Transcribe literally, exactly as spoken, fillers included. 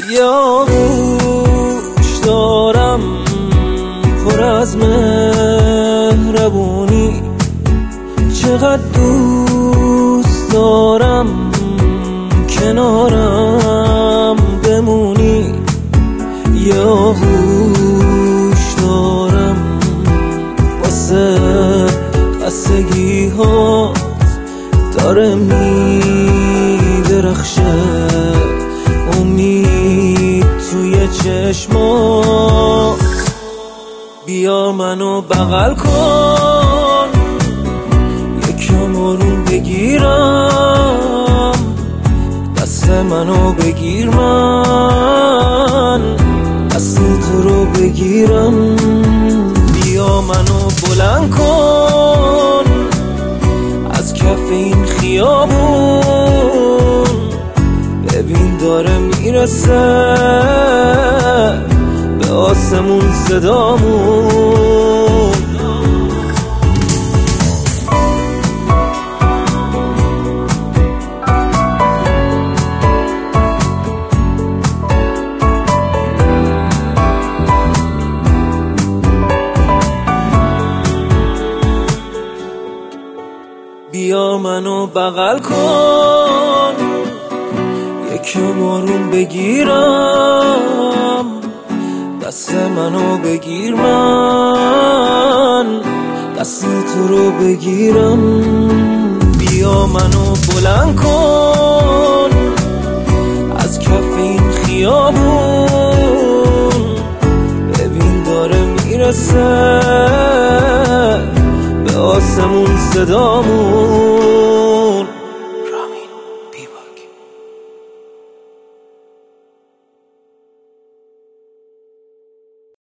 یا گوش دارم پر از مهربونی، چقدر دوست دارم کنارم بمونی. یا گوش دارم واسه خستگی ها داره میدرخشه امید توی چشمات. بیا منو بغل کن، یکم آروم بگیرم، دست منو بگیر من دست تو رو بگیرم. بیا منو بلند کن از کف این خیابون، ببین داره میرسه به آسمون صدامون. بیا منو بغل کن، یکم آروم بگیرم، دست منو بگیر من دست تو رو بگیرم. بیا منو بلند کن از کف این خیابون، ببین داره میرسه به آسمون صدامون.